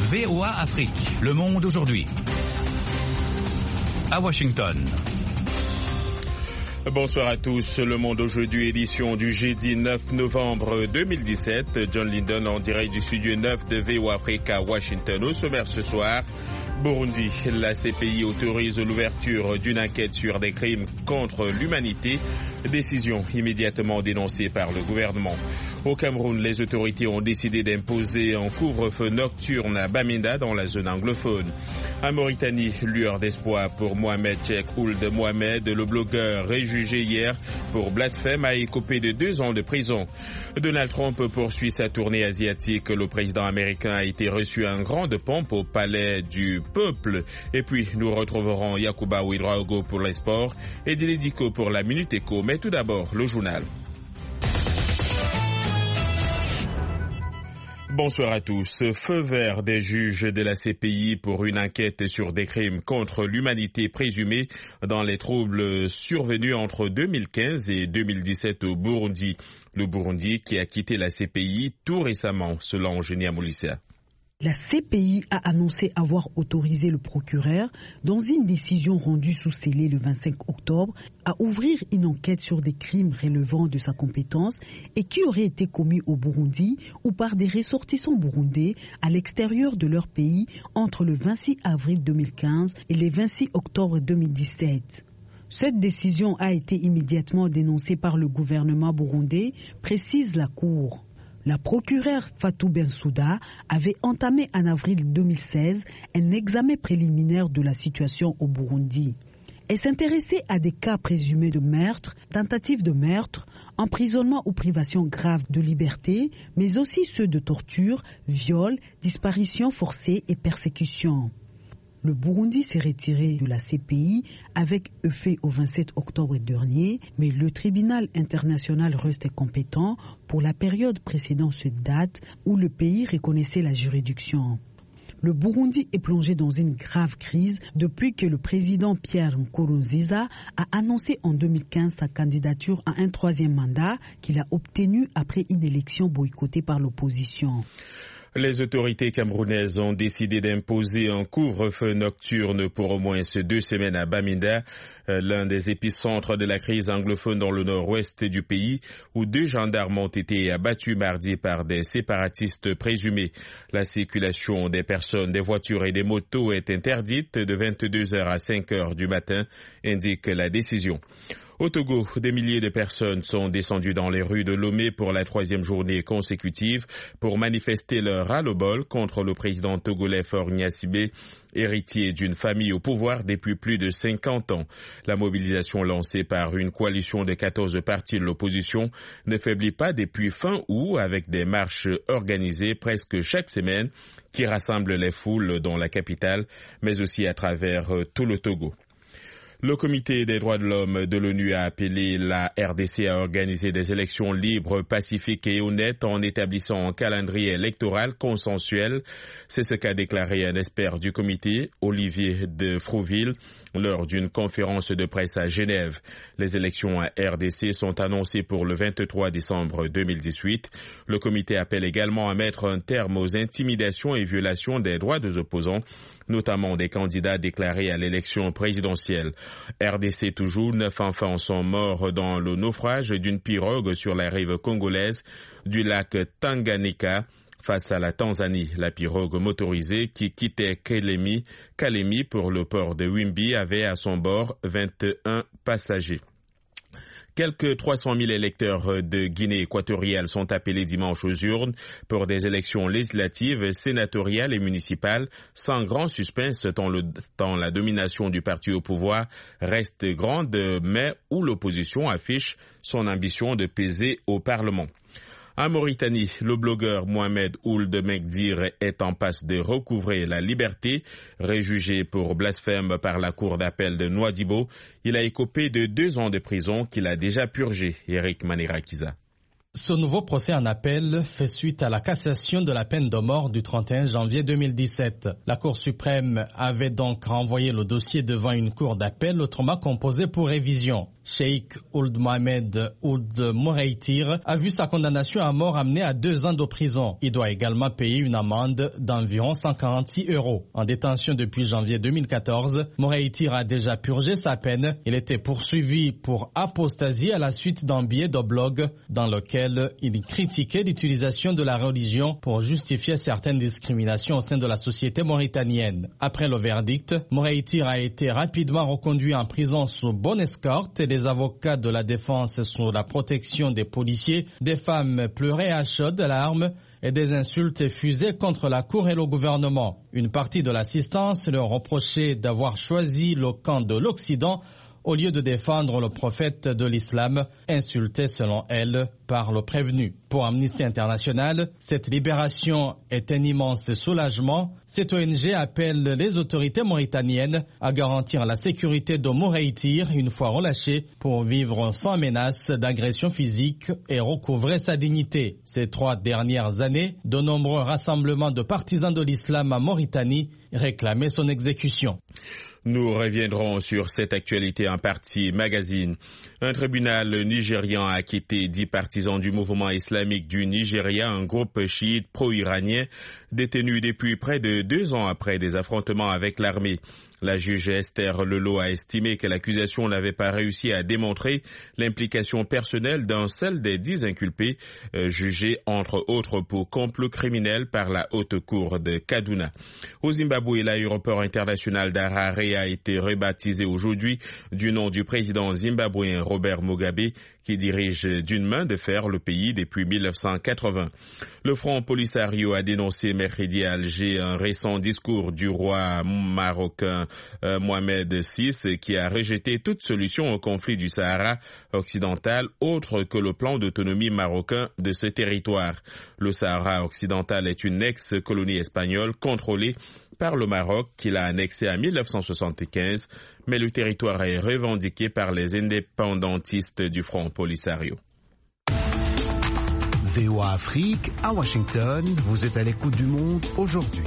VOA Afrique, Le Monde aujourd'hui. À Washington. Bonsoir à tous. Le Monde aujourd'hui, édition du jeudi 9 novembre 2017. John Linden en direct du studio 9 de VOA Afrique à Washington. Au sommaire ce soir, Burundi, la CPI autorise l'ouverture d'une enquête sur des crimes contre l'humanité. Décision immédiatement dénoncée par le gouvernement. Au Cameroun, les autorités ont décidé d'imposer un couvre-feu nocturne à Bamenda dans la zone anglophone. En Mauritanie, lueur d'espoir pour Mohamed Cheikh Ould Mohamed, le blogueur est jugé hier pour blasphème a écopé de 2 ans de prison. Donald Trump poursuit sa tournée asiatique. Le président américain a été reçu en grande pompe au palais du peuple. Et puis, nous retrouverons Yacouba Ouedraogo pour les sports et Dili Diko pour la Minute Éco. Mais tout d'abord, le journal. Bonsoir à tous. Feu vert des juges de la CPI pour une enquête sur des crimes contre l'humanité présumés dans les troubles survenus entre 2015 et 2017 au Burundi. Le Burundi qui a quitté la CPI tout récemment, selon Eugénie Amolissa. La CPI a annoncé avoir autorisé le procureur, dans une décision rendue sous scellé le 25 octobre, à ouvrir une enquête sur des crimes relevant de sa compétence et qui auraient été commis au Burundi ou par des ressortissants burundais à l'extérieur de leur pays entre le 26 avril 2015 et le 26 octobre 2017. Cette décision a été immédiatement dénoncée par le gouvernement burundais, précise la Cour. La procureure Fatou Bensouda avait entamé en avril 2016 un examen préliminaire de la situation au Burundi. Elle s'intéressait à des cas présumés de meurtre, tentatives de meurtre, emprisonnement ou privation grave de liberté, mais aussi ceux de torture, viol, disparition forcée et persécution. Le Burundi s'est retiré de la CPI avec effet au 27 octobre dernier, mais le tribunal international reste compétent pour la période précédant cette date où le pays reconnaissait la juridiction. Le Burundi est plongé dans une grave crise depuis que le président Pierre Nkurunziza a annoncé en 2015 sa candidature à un 3e mandat qu'il a obtenu après une élection boycottée par l'opposition. Les autorités camerounaises ont décidé d'imposer un couvre-feu nocturne pour au moins 2 semaines à Bamenda, l'un des épicentres de la crise anglophone dans le nord-ouest du pays, où 2 gendarmes ont été abattus mardi par des séparatistes présumés. La circulation des personnes, des voitures et des motos est interdite de 22h à 5h du matin, indique la décision. Au Togo, des milliers de personnes sont descendues dans les rues de Lomé pour la 3e journée consécutive pour manifester leur ras-le-bol contre le président togolais Faure Gnassingbé, héritier d'une famille au pouvoir depuis plus de 50 ans. La mobilisation lancée par une coalition de 14 partis de l'opposition ne faiblit pas depuis fin août avec des marches organisées presque chaque semaine qui rassemblent les foules dans la capitale, mais aussi à travers tout le Togo. Le Comité des droits de l'homme de l'ONU a appelé la RDC à organiser des élections libres, pacifiques et honnêtes en établissant un calendrier électoral consensuel. C'est ce qu'a déclaré un expert du comité, Olivier de Frouville, lors d'une conférence de presse à Genève. Les élections à RDC sont annoncées pour le 23 décembre 2018. Le comité appelle également à mettre un terme aux intimidations et violations des droits des opposants, notamment des candidats déclarés à l'élection présidentielle. RDC toujours, 9 enfants sont morts dans le naufrage d'une pirogue sur la rive congolaise du lac Tanganyika face à la Tanzanie. La pirogue motorisée qui quittait Kalemi pour le port de Wimbi avait à son bord 21 passagers. Quelques 300 000 électeurs de Guinée équatoriale sont appelés dimanche aux urnes pour des élections législatives, sénatoriales et municipales, sans grand suspense tant la domination du parti au pouvoir reste grande, mais où l'opposition affiche son ambition de peser au Parlement. En Mauritanie, le blogueur Mohamed Ould Megdir est en passe de recouvrer la liberté. Réjugé pour blasphème par la cour d'appel de Nouadhibou, il a écopé de 2 ans de prison qu'il a déjà purgé. Eric Manirakiza. Ce nouveau procès en appel fait suite à la cassation de la peine de mort du 31 janvier 2017. La Cour suprême avait donc renvoyé le dossier devant une cour d'appel autrement composée pour révision. Cheikh Ould Mohamed Ould Moreitir a vu sa condamnation à mort amenée à 2 ans de prison. Il doit également payer une amende d'environ 146 €. En détention depuis janvier 2014, Moreitir a déjà purgé sa peine. Il était poursuivi pour apostasie à la suite d'un billet de blog dans lequel il critiquait l'utilisation de la religion pour justifier certaines discriminations au sein de la société mauritanienne. Après le verdict, Moreitir a été rapidement reconduit en prison sous bonne escorte et des avocats de la défense sous la protection des policiers. Des femmes pleuraient à chaudes larmes et des insultes fusées contre la cour et le gouvernement. Une partie de l'assistance leur reprochait d'avoir choisi le camp de l'Occident au lieu de défendre le prophète de l'islam, insulté selon elle par le prévenu. Pour Amnesty International, cette libération est un immense soulagement. Cette ONG appelle les autorités mauritaniennes à garantir la sécurité de Moreitir une fois relâché pour vivre sans menace d'agression physique et recouvrer sa dignité. Ces 3 dernières années, de nombreux rassemblements de partisans de l'islam en Mauritanie réclamaient son exécution. Nous reviendrons sur cette actualité en partie magazine. Un tribunal nigérian a acquitté 10 partisans du mouvement islamique du Nigeria, un groupe chiite pro-iranien détenu depuis près de 2 ans après des affrontements avec l'armée. La juge Esther Lelo a estimé que l'accusation n'avait pas réussi à démontrer l'implication personnelle d'un seul des 10 inculpés, jugés entre autres pour complot criminel par la haute cour de Kaduna. Au Zimbabwe, l'aéroport international d'Harare a été rebaptisé aujourd'hui du nom du président zimbabwéen Robert Mugabe, qui dirige d'une main de fer le pays depuis 1980. Le Front Polisario a dénoncé mercredi à Alger un récent discours du roi marocain Mohamed VI, qui a rejeté toute solution au conflit du Sahara occidental autre que le plan d'autonomie marocain de ce territoire. Le Sahara occidental est une ex-colonie espagnole contrôlée par le Maroc qui l'a annexé en 1975, mais le territoire est revendiqué par les indépendantistes du Front Polisario. VOA Afrique, à Washington, vous êtes à l'écoute du monde aujourd'hui.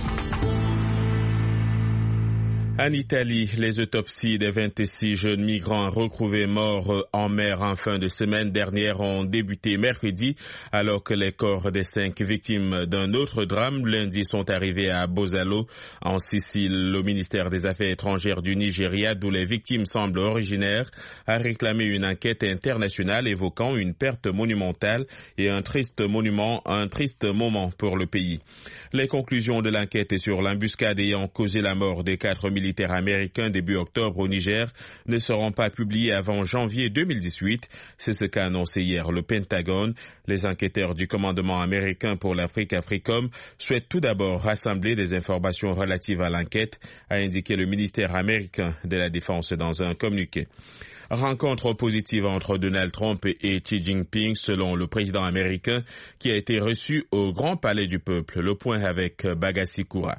En Italie, les autopsies des 26 jeunes migrants retrouvés morts en mer en fin de semaine dernière ont débuté mercredi, alors que les corps des 5 victimes d'un autre drame lundi sont arrivés à Bozzalo, en Sicile. Le ministère des Affaires étrangères du Nigeria, d'où les victimes semblent originaires, a réclamé une enquête internationale évoquant une perte monumentale et un triste moment pour le pays. Les conclusions de l'enquête sur l'embuscade ayant causé la mort des 4 militaires américains début octobre au Niger ne seront pas publiés avant janvier 2018. C'est ce qu'a annoncé hier le Pentagone. Les enquêteurs du commandement américain pour l'Afrique, AFRICOM, souhaitent tout d'abord rassembler des informations relatives à l'enquête, a indiqué le ministère américain de la Défense dans un communiqué. Rencontre positive entre Donald Trump et Xi Jinping selon le président américain qui a été reçu au Grand Palais du Peuple. Le point avec Bagassi Koura.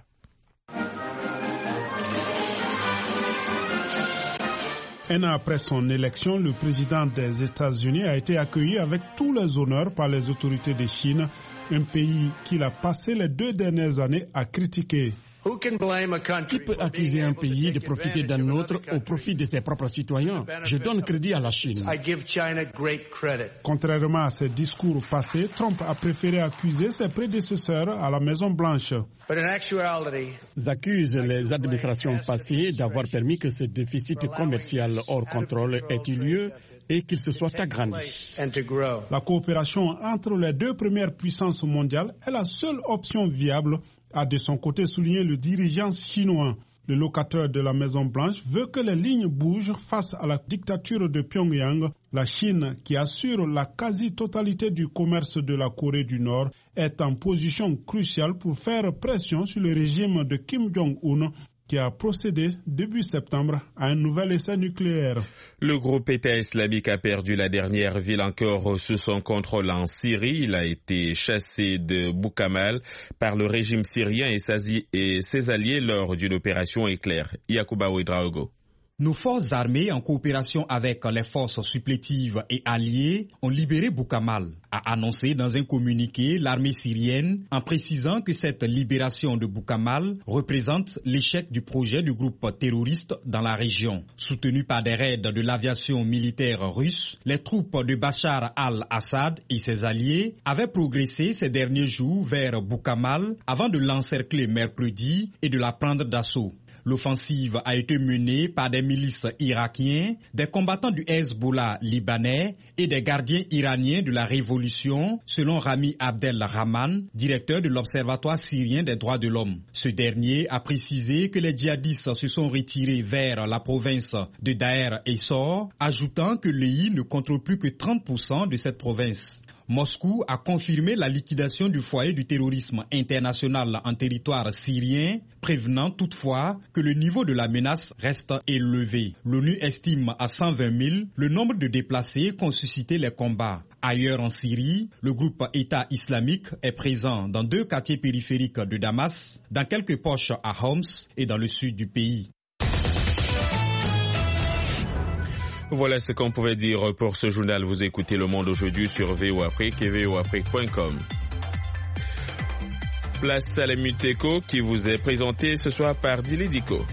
Un an après son élection, le président des États-Unis a été accueilli avec tous les honneurs par les autorités de Chine, un pays qu'il a passé les 2 dernières années à critiquer. Qui peut accuser un pays de profiter d'un autre au profit de ses propres citoyens? Je donne crédit à la Chine. Contrairement à ses discours passés, Trump a préféré accuser ses prédécesseurs à la Maison-Blanche. Ils accusent les administrations passées d'avoir permis que ce déficit commercial hors contrôle ait eu lieu et qu'il se soit agrandi. La coopération entre les 2 premières puissances mondiales est la seule option viable, a de son côté souligné le dirigeant chinois. Le locataire de la Maison-Blanche veut que les lignes bougent face à la dictature de Pyongyang. La Chine, qui assure la quasi-totalité du commerce de la Corée du Nord, est en position cruciale pour faire pression sur le régime de Kim Jong-un, qui a procédé début septembre à un nouvel essai nucléaire. Le groupe État islamique a perdu la dernière ville encore sous son contrôle en Syrie. Il a été chassé de Boukamal par le régime syrien et ses alliés lors d'une opération éclair. Yacouba Ouedraogo. Nos forces armées, en coopération avec les forces supplétives et alliées, ont libéré Boukamal, a annoncé dans un communiqué l'armée syrienne, en précisant que cette libération de Boukamal représente l'échec du projet du groupe terroriste dans la région. Soutenu par des raids de l'aviation militaire russe, les troupes de Bachar al-Assad et ses alliés avaient progressé ces derniers jours vers Boukamal avant de l'encercler mercredi et de la prendre d'assaut. L'offensive a été menée par des milices irakiens, des combattants du Hezbollah libanais et des gardiens iraniens de la révolution, selon Rami Abdel Rahman, directeur de l'Observatoire syrien des droits de l'homme. Ce dernier a précisé que les djihadistes se sont retirés vers la province de Daher et Sor, ajoutant que l'EI ne contrôle plus que 30% de cette province. Moscou a confirmé la liquidation du foyer du terrorisme international en territoire syrien, prévenant toutefois que le niveau de la menace reste élevé. L'ONU estime à 120 000 le nombre de déplacés qu'ont suscité les combats. Ailleurs en Syrie, le groupe État islamique est présent dans 2 quartiers périphériques de Damas, dans quelques poches à Homs et dans le sud du pays. Voilà ce qu'on pouvait dire pour ce journal. Vous écoutez Le Monde aujourd'hui sur VOA Afrique et voafrique.com. Place à la Mutéco qui vous est présentée ce soir par Dili Diko.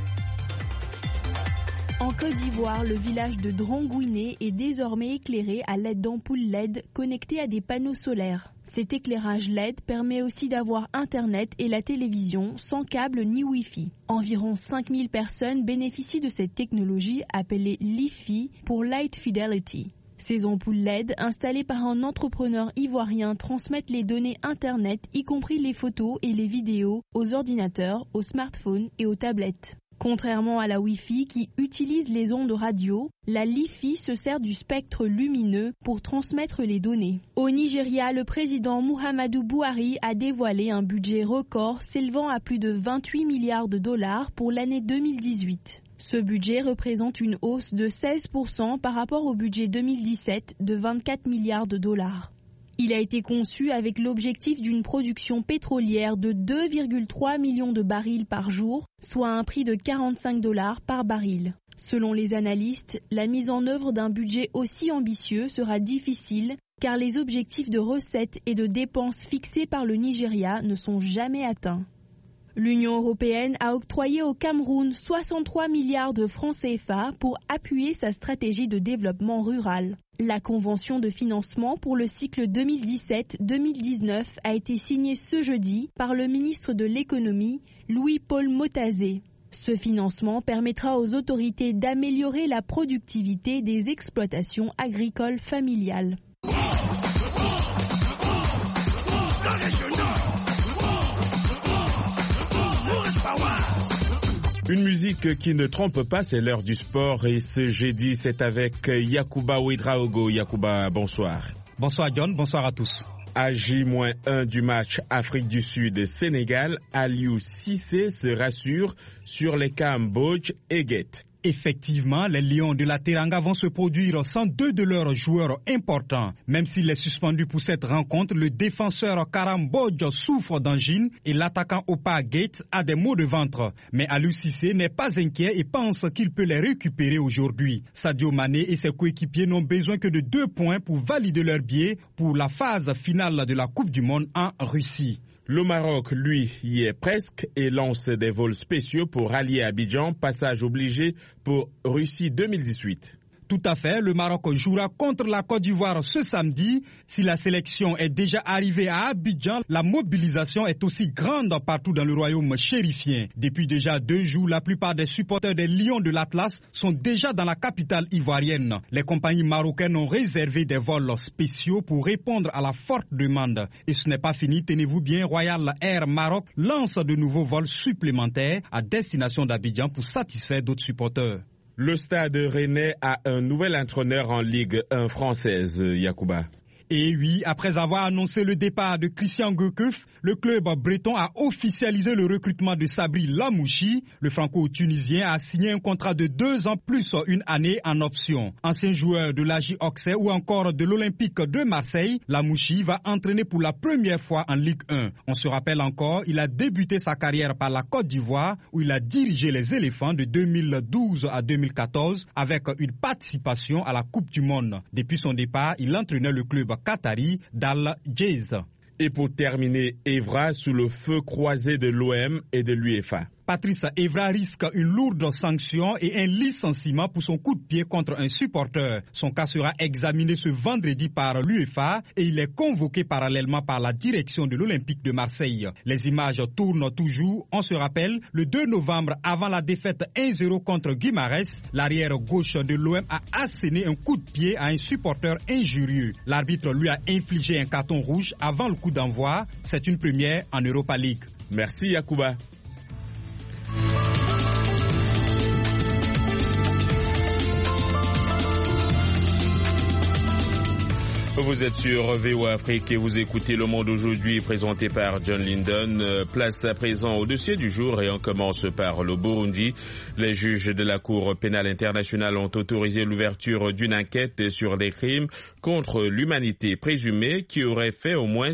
En Côte d'Ivoire, le village de Drangouiné est désormais éclairé à l'aide d'ampoules LED connectées à des panneaux solaires. Cet éclairage LED permet aussi d'avoir Internet et la télévision sans câble ni Wi-Fi. Environ 5000 personnes bénéficient de cette technologie appelée LiFi pour Light Fidelity. Ces ampoules LED installées par un entrepreneur ivoirien transmettent les données Internet, y compris les photos et les vidéos, aux ordinateurs, aux smartphones et aux tablettes. Contrairement à la Wi-Fi qui utilise les ondes radio, la LiFi se sert du spectre lumineux pour transmettre les données. Au Nigeria, le président Muhammadu Buhari a dévoilé un budget record s'élevant à plus de 28 milliards de dollars pour l'année 2018. Ce budget représente une hausse de 16% par rapport au budget 2017 de 24 milliards de dollars. Il a été conçu avec l'objectif d'une production pétrolière de 2,3 millions de barils par jour, soit un prix de $45 par baril. Selon les analystes, la mise en œuvre d'un budget aussi ambitieux sera difficile car les objectifs de recettes et de dépenses fixés par le Nigeria ne sont jamais atteints. L'Union européenne a octroyé au Cameroun 63 milliards de francs CFA pour appuyer sa stratégie de développement rural. La convention de financement pour le cycle 2017-2019 a été signée ce jeudi par le ministre de l'économie, Louis-Paul Motazé. Ce financement permettra aux autorités d'améliorer la productivité des exploitations agricoles familiales. Une musique qui ne trompe pas, c'est l'heure du sport et ce jeudi, c'est avec Yacouba Ouedraogo. Yacouba, bonsoir. Bonsoir John, bonsoir à tous. À J-1 du match Afrique du Sud-Sénégal, Aliou Cissé se rassure sur les Cambodge et Guet. Effectivement, les Lions de la Teranga vont se produire sans 2 de leurs joueurs importants. Même s'il est suspendu pour cette rencontre, le défenseur Karambodj souffre d'angine et l'attaquant Opa Gate a des maux de ventre. Mais Aliou Cissé n'est pas inquiet et pense qu'il peut les récupérer aujourd'hui. Sadio Mané et ses coéquipiers n'ont besoin que de 2 points pour valider leur billet pour la phase finale de la Coupe du Monde en Russie. Le Maroc, lui, y est presque et lance des vols spéciaux pour rallier Abidjan, passage obligé pour Russie 2018. Tout à fait, le Maroc jouera contre la Côte d'Ivoire ce samedi. Si la sélection est déjà arrivée à Abidjan, la mobilisation est aussi grande partout dans le royaume chérifien. Depuis déjà 2 jours, la plupart des supporters des Lions de l'Atlas sont déjà dans la capitale ivoirienne. Les compagnies marocaines ont réservé des vols spéciaux pour répondre à la forte demande. Et ce n'est pas fini, tenez-vous bien, Royal Air Maroc lance de nouveaux vols supplémentaires à destination d'Abidjan pour satisfaire d'autres supporters. Le Stade Rennais a un nouvel entraîneur en Ligue 1 française, Yacouba. Et oui, après avoir annoncé le départ de Christian Gourcuff, le club breton a officialisé le recrutement de Sabri Lamouchi. Le franco-tunisien a signé un contrat de 2 ans plus une année en option. Ancien joueur de l'AJ Auxerre ou encore de l'Olympique de Marseille, Lamouchi va entraîner pour la première fois en Ligue 1. On se rappelle encore, il a débuté sa carrière par la Côte d'Ivoire où il a dirigé les éléphants de 2012 à 2014 avec une participation à la Coupe du Monde. Depuis son départ, il entraînait le club qatari d'Al Jazz. Et pour terminer, Evra sous le feu croisé de l'OM et de l'UEFA. Patrice Evra risque une lourde sanction et un licenciement pour son coup de pied contre un supporter. Son cas sera examiné ce vendredi par l'UEFA et il est convoqué parallèlement par la direction de l'Olympique de Marseille. Les images tournent toujours. On se rappelle, le 2 novembre, avant la défaite 1-0 contre Guimarães, l'arrière gauche de l'OM a asséné un coup de pied à un supporter injurieux. L'arbitre lui a infligé un carton rouge avant le coup d'envoi. C'est une première en Europa League. Merci Yacouba. Vous êtes sur VOA Afrique et vous écoutez Le Monde aujourd'hui présenté par John Linden. Place à présent au dossier du jour et on commence par le Burundi. Les juges de la Cour pénale internationale ont autorisé l'ouverture d'une enquête sur des crimes contre l'humanité présumés qui auraient fait au moins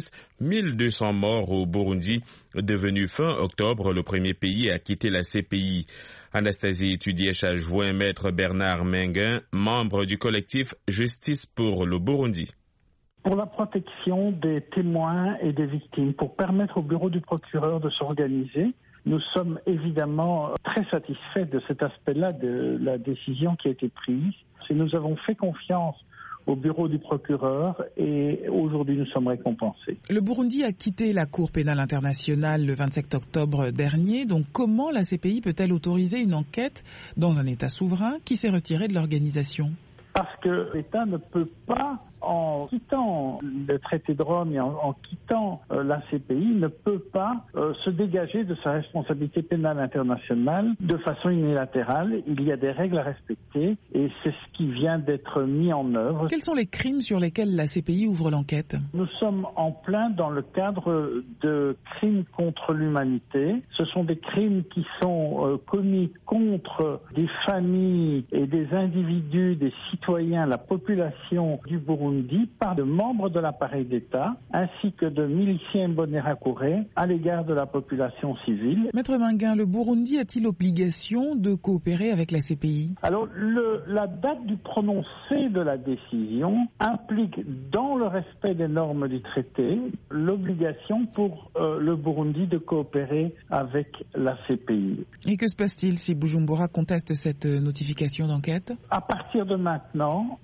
1200 morts au Burundi, devenu fin octobre le premier pays à quitter la CPI. Anastasie Tudièche a joint Maître Bernard Menguin, membre du collectif Justice pour le Burundi. Pour la protection des témoins et des victimes, pour permettre au bureau du procureur de s'organiser, nous sommes évidemment très satisfaits de cet aspect-là de la décision qui a été prise. Et nous avons fait confiance au bureau du procureur et aujourd'hui nous sommes récompensés. Le Burundi a quitté la Cour pénale internationale le 27 octobre dernier. Donc comment la CPI peut-elle autoriser une enquête dans un État souverain qui s'est retiré de l'organisation ? Parce que l'État ne peut pas, en quittant le traité de Rome et en quittant la CPI, ne peut pas se dégager de sa responsabilité pénale internationale de façon unilatérale. Il y a des règles à respecter et c'est ce qui vient d'être mis en œuvre. Quels sont les crimes sur lesquels la CPI ouvre l'enquête ? Nous sommes en plein dans le cadre de crimes contre l'humanité. Ce sont des crimes qui sont commis contre des familles et des individus, des citoyens, la population du Burundi par de membres de l'appareil d'État ainsi que de miliciens Imbonerakure à l'égard de la population civile. Maître Menguin, le Burundi a-t-il obligation de coopérer avec la CPI ? Alors, la date du prononcé de la décision implique, dans le respect des normes du traité, l'obligation pour le Burundi de coopérer avec la CPI. Et que se passe-t-il si Bujumbura conteste cette notification d'enquête ? À partir de maintenant,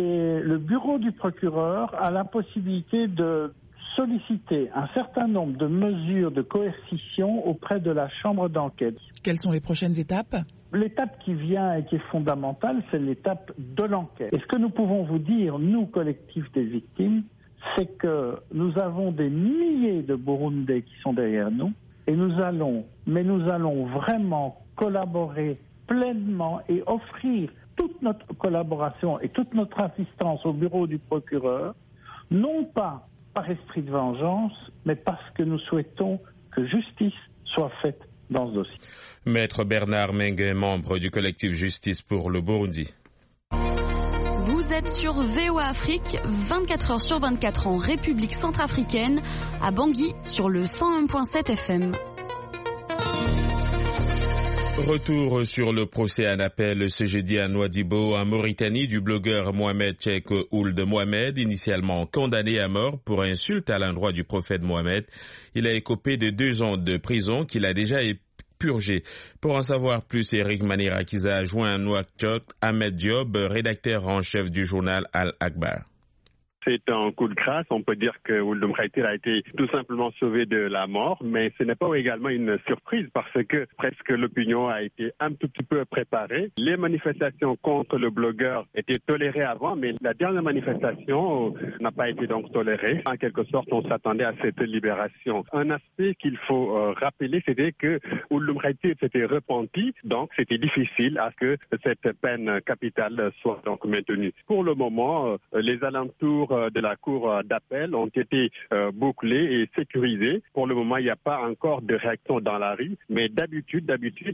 le bureau du procureur a la possibilité de solliciter un certain nombre de mesures de coercition auprès de la chambre d'enquête. Quelles sont les prochaines étapes ? L'étape qui vient et qui est fondamentale, c'est l'étape de l'enquête. Et ce que nous pouvons vous dire, nous, collectifs des victimes, c'est que nous avons des milliers de Burundais qui sont derrière nous et nous allons vraiment collaborer pleinement et offrir toute notre collaboration et toute notre assistance au bureau du procureur, non pas par esprit de vengeance, mais parce que nous souhaitons que justice soit faite dans ce dossier. Maître Bernard Menguin, membre du collectif Justice pour le Burundi. Vous êtes sur VOA Afrique, 24 heures sur 24 en République centrafricaine, à Bangui sur le 101.7 FM. Retour sur le procès en appel ce jeudi à Nouadhibou, en Mauritanie, du blogueur Mohamed Cheikh Ould Mohamed, initialement condamné à mort pour insulte à l'endroit du prophète Mohamed. Il a écopé de 2 ans de prison qu'il a déjà purgé. Pour en savoir plus, Eric Manirakiza a joint à Nouakchott Ahmed Diop, rédacteur en chef du journal Al-Akhbar. C'est un coup de grâce. On peut dire que Ould Mohamed a été tout simplement sauvé de la mort, mais ce n'est pas également une surprise parce que presque l'opinion a été un tout petit peu préparée. Les manifestations contre le blogueur étaient tolérées avant, mais la dernière manifestation n'a pas été donc tolérée. En quelque sorte, on s'attendait à cette libération. Un aspect qu'il faut rappeler, c'était que Ould Mohamed s'était repenti, donc c'était difficile à ce que cette peine capitale soit donc maintenue. Pour le moment, les alentours de la cour d'appel ont été bouclés et sécurisés. Pour le moment, il n'y a pas encore de réaction dans la rue, mais d'habitude,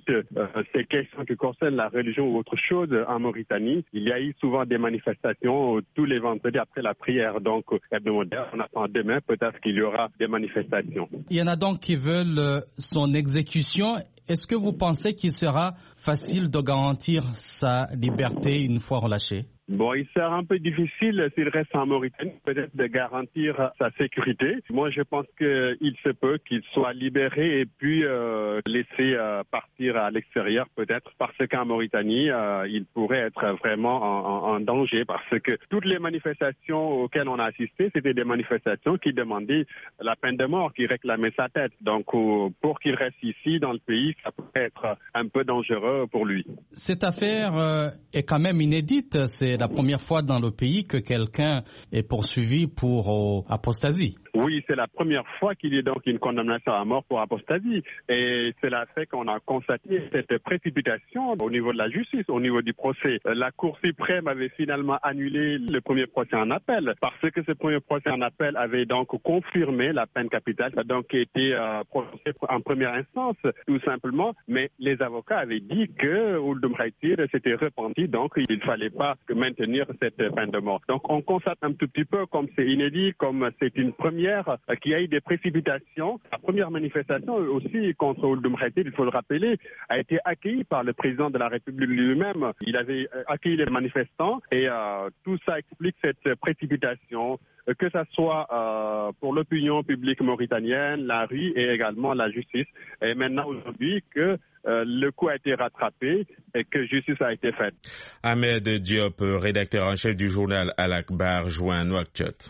ces questions qui concernent la religion ou autre chose en Mauritanie, il y a eu souvent des manifestations tous les vendredis après la prière, donc hebdomadaire. On attend demain, peut-être qu'il y aura des manifestations. Il y en a donc qui veulent son exécution. Est-ce que vous pensez qu'il sera facile de garantir sa liberté une fois relâché? Bon, il sera un peu difficile s'il reste en Mauritanie, peut-être de garantir sa sécurité. Moi, je pense qu'il se peut qu'il soit libéré et puis laissé partir à l'extérieur, peut-être, parce qu'en Mauritanie, il pourrait être vraiment en danger, parce que toutes les manifestations auxquelles on a assisté, c'était des manifestations qui demandaient la peine de mort, qui réclamaient sa tête. Donc, pour qu'il reste ici, dans le pays, ça pourrait être un peu dangereux pour lui. Cette affaire est quand même inédite. C'est la première fois dans le pays que quelqu'un est poursuivi pour apostasie. Oui, c'est la première fois qu'il y ait donc une condamnation à mort pour apostasie. Et cela fait qu'on a constaté cette précipitation au niveau de la justice, au niveau du procès. La Cour suprême avait finalement annulé le premier procès en appel parce que ce premier procès en appel avait donc confirmé la peine capitale, donc qui était prononcée en première instance, tout simplement. Mais les avocats avaient dit que Ould Mraitir s'était repenti, donc il ne fallait pas maintenir cette peine de mort. Donc on constate un tout petit peu comme c'est inédit, comme c'est une première qu'il y a eu des précipitations. La première manifestation aussi contre Ould Mraitir, il faut le rappeler, a été accueillie par le président de la République lui-même. Il avait accueilli les manifestants et tout ça explique cette précipitation, que ce soit pour l'opinion publique mauritanienne, la rue et également la justice. Et maintenant aujourd'hui que le coup a été rattrapé et que justice a été faite. Ahmed Diop, rédacteur en chef du journal Al Akhbar, joint Nouakchott.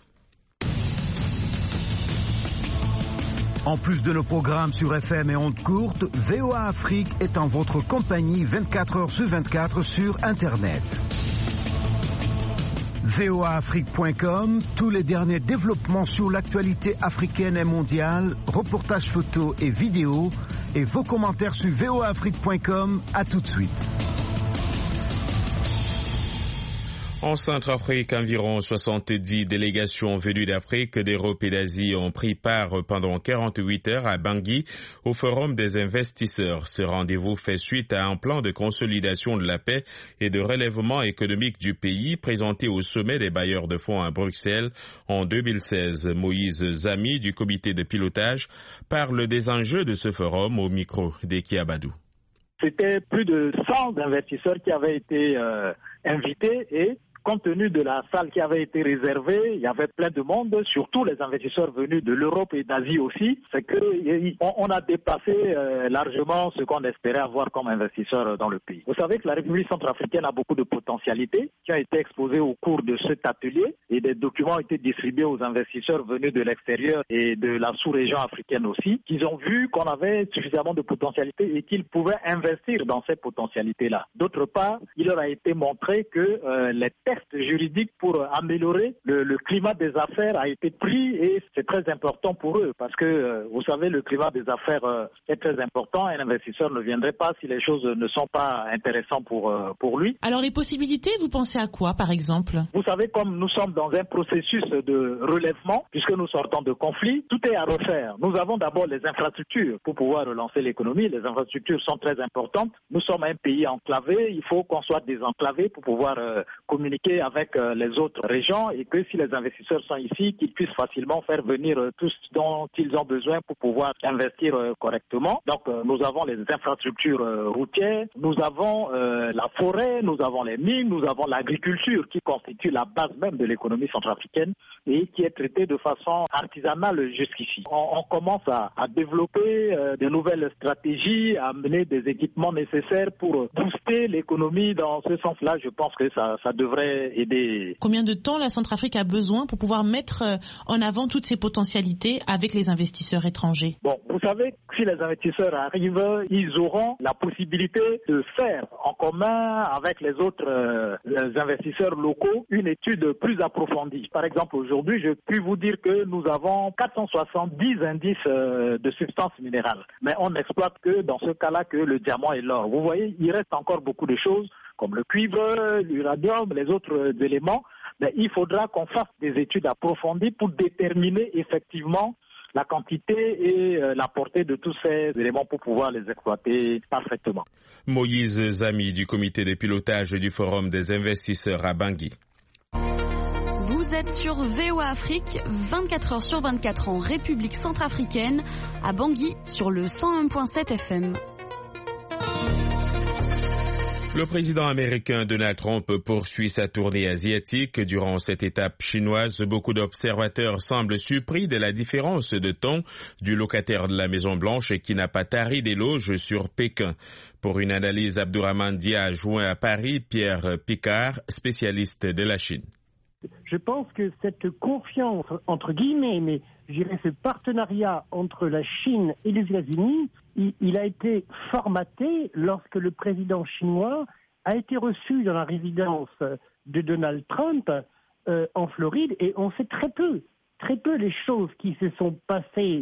En plus de nos programmes sur FM et ondes courtes, VOA Afrique est en votre compagnie 24 heures sur 24 sur Internet. voaafrique.com, tous les derniers développements sur l'actualité africaine et mondiale, reportages photos et vidéos, et vos commentaires sur voaafrique.com. À tout de suite. En Centrafrique, environ 70 délégations venues d'Afrique, d'Europe et d'Asie ont pris part pendant 48 heures à Bangui au Forum des investisseurs. Ce rendez-vous fait suite à un plan de consolidation de la paix et de relèvement économique du pays présenté au sommet des bailleurs de fonds à Bruxelles en 2016. Moïse Zami du comité de pilotage parle des enjeux de ce forum au micro d'Eki Abadou. C'était plus de 100 investisseurs qui avaient été invités et compte tenu de la salle qui avait été réservée, il y avait plein de monde, surtout les investisseurs venus de l'Europe et d'Asie aussi. C'est que on a dépassé largement ce qu'on espérait avoir comme investisseurs dans le pays. Vous savez que la République centrafricaine a beaucoup de potentialités qui ont été exposées au cours de cet atelier et des documents ont été distribués aux investisseurs venus de l'extérieur et de la sous-région africaine aussi, qu'ils ont vu qu'on avait suffisamment de potentialités et qu'ils pouvaient investir dans ces potentialités-là. D'autre part, il leur a été montré que les textes juridiques pour améliorer le climat des affaires a été pris et c'est très important pour eux parce que vous savez le climat des affaires est très important et un investisseur ne viendrait pas si les choses ne sont pas intéressantes pour lui. Alors les possibilités, vous pensez à quoi par exemple? Vous savez, comme nous sommes dans un processus de relèvement puisque nous sortons de conflits, tout est à refaire. Nous avons d'abord les infrastructures pour pouvoir relancer l'économie. Les infrastructures sont très importantes. Nous sommes un pays enclavé, il faut qu'on soit désenclavé pour pouvoir communiquer avec les autres régions et que si les investisseurs sont ici, qu'ils puissent facilement faire venir tout ce dont ils ont besoin pour pouvoir investir correctement. Donc nous avons les infrastructures routières, nous avons la forêt, nous avons les mines, nous avons l'agriculture qui constitue la base même de l'économie centrafricaine et qui est traitée de façon artisanale jusqu'ici. On commence à développer de nouvelles stratégies, à amener des équipements nécessaires pour booster l'économie. Dans ce sens-là, je pense que ça devrait aider. Combien de temps la Centrafrique a besoin pour pouvoir mettre en avant toutes ces potentialités avec les investisseurs étrangers? Bon, vous savez, si les investisseurs arrivent, ils auront la possibilité de faire en commun avec les autres les investisseurs locaux une étude plus approfondie. Par exemple, aujourd'hui, je puis vous dire que nous avons 470 indices de substances minérales. Mais on n'exploite que dans ce cas-là que le diamant et l'or. Vous voyez, il reste encore beaucoup de choses comme le cuivre, l'uranium, les autres éléments. il faudra qu'on fasse des études approfondies pour déterminer effectivement la quantité et la portée de tous ces éléments pour pouvoir les exploiter parfaitement. Moïse Zami du comité de pilotage du Forum des investisseurs à Bangui. Vous êtes sur VOA Afrique, 24 heures sur 24 en République centrafricaine, à Bangui sur le 101.7 FM. Le président américain Donald Trump poursuit sa tournée asiatique. Durant cette étape chinoise, beaucoup d'observateurs semblent surpris de la différence de ton du locataire de la Maison-Blanche qui n'a pas tari d'éloges sur Pékin. Pour une analyse, Abdourahmane Dia joint à Paris Pierre Picard, spécialiste de la Chine. Je pense que cette confiance, entre guillemets, mais je dirais ce partenariat entre la Chine et les États-Unis, il a été formaté lorsque le président chinois a été reçu dans la résidence de Donald Trump en Floride, et on sait très peu les choses qui se sont passées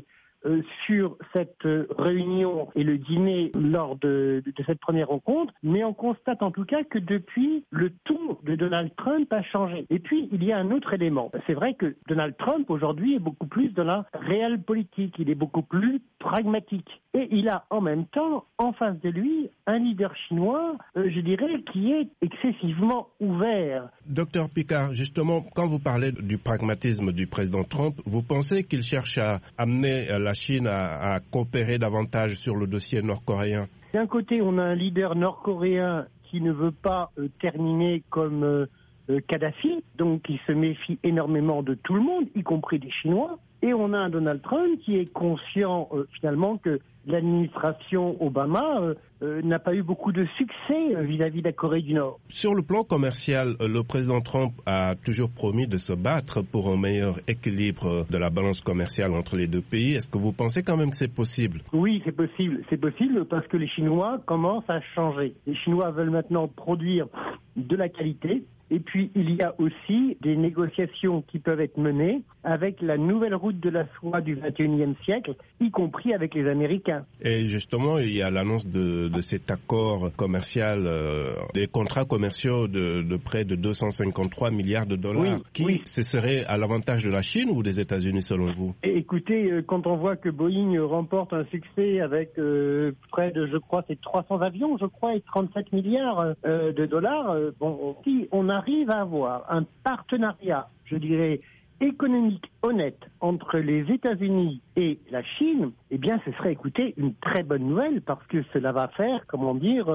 sur cette réunion et le dîner lors de cette première rencontre, mais on constate en tout cas que depuis, le ton de Donald Trump a changé. Et puis, il y a un autre élément. C'est vrai que Donald Trump, aujourd'hui, est beaucoup plus dans la réelle politique. Il est beaucoup plus pragmatique. Et il a en même temps, en face de lui, un leader chinois, je dirais, qui est excessivement ouvert. Docteur Picard, justement, quand vous parlez du pragmatisme du président Trump, vous pensez qu'il cherche à amener la Chine à coopérer davantage sur le dossier nord-coréen? D'un côté, on a un leader nord-coréen qui ne veut pas terminer comme Kadhafi, donc qui se méfie énormément de tout le monde, y compris des Chinois. Et on a un Donald Trump qui est conscient finalement que l'administration Obama n'a pas eu beaucoup de succès vis-à-vis de la Corée du Nord. Sur le plan commercial, le président Trump a toujours promis de se battre pour un meilleur équilibre de la balance commerciale entre les deux pays. Est-ce que vous pensez quand même que c'est possible? Oui, c'est possible. C'est possible parce que les Chinois commencent à changer. Les Chinois veulent maintenant produire de la qualité. Et puis, il y a aussi des négociations qui peuvent être menées avec la nouvelle route de la soie du XXIe siècle, y compris avec les Américains. Et justement, il y a l'annonce de cet accord commercial, des contrats commerciaux de près de 253 milliards de dollars. Ce serait à l'avantage de la Chine ou des États-Unis selon vous? Écoutez, quand on voit que Boeing remporte un succès avec près de, je crois, c'est 300 avions, je crois, et 37 milliards de dollars, si on arrive à avoir un partenariat, je dirais, économique honnête entre les États-Unis et la Chine, eh bien, ce serait, écoutez, une très bonne nouvelle parce que cela va faire, comment dire,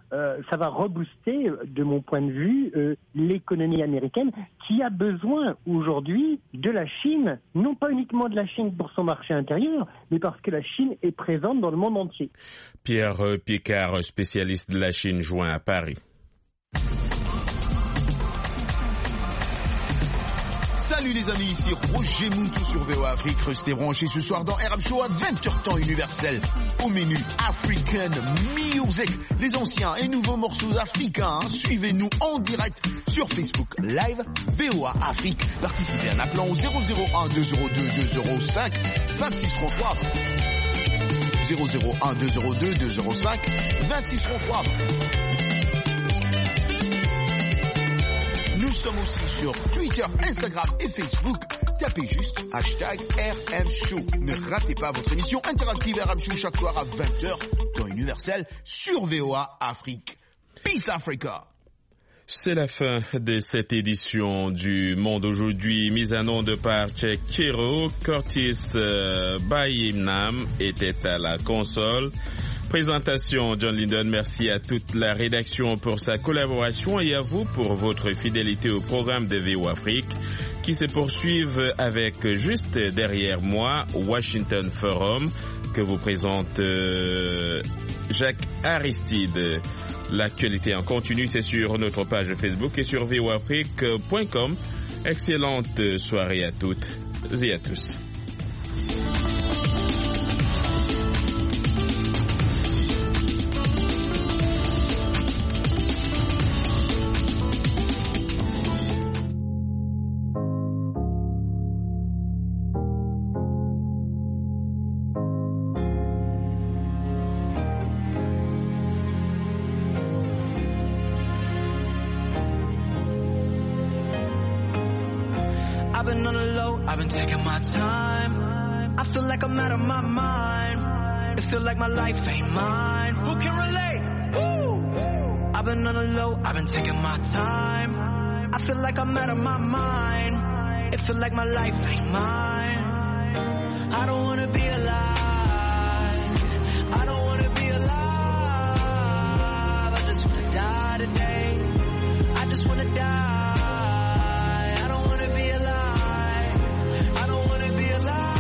ça va rebooster, de mon point de vue, l'économie américaine qui a besoin aujourd'hui de la Chine, non pas uniquement de la Chine pour son marché intérieur, mais parce que la Chine est présente dans le monde entier. Pierre Picard, spécialiste de la Chine, joint à Paris. Salut les amis, ici Roger Moutou sur VOA Afrique. Restez branchés ce soir dans RM Show à 20h temps universel. Au menu African Music, les anciens et nouveaux morceaux africains. Suivez-nous en direct sur Facebook Live VOA Afrique. Participez en appelant au 001 202 205 2633. 001 202 205 2633. Nous sommes aussi sur Twitter, Instagram et Facebook. Tapez juste #RMShow. Ne ratez pas votre émission interactive RM Show chaque soir à 20h dans Universel sur VOA Afrique. Peace Africa. C'est la fin de cette édition du Monde aujourd'hui, mise en onde par Chekiro. Curtis Bayimnam était à la console. Présentation John Lindon, merci à toute la rédaction pour sa collaboration et à vous pour votre fidélité au programme de VOA Afrique qui se poursuivent avec juste derrière moi Washington Forum que vous présente Jacques Aristide. L'actualité en continu, c'est sur notre page Facebook et sur voafrique.com. Excellente soirée à toutes et à tous. been on the low, I've been taking my time. I feel like I'm out of my mind. It feel like my life ain't mine. Who can relate? Woo! I've been on the low, I've been taking my time. I feel like I'm out of my mind. It feel like my life ain't mine. I don't wanna be alive. I don't wanna be alive. I just wanna die today. I just wanna die. I don't wanna be alive. I don't wanna be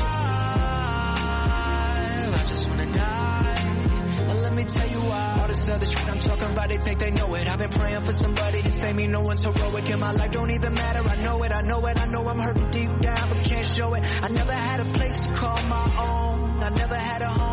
alive. I just wanna die. And let me tell you why. All this other shit I'm talking about, they think they know it. I've been praying for somebody to save me. No one's heroic in my life, don't even matter. I know it, I know it, I know I'm hurting deep down, but can't show it. I never had a place to call my own. I never had a home.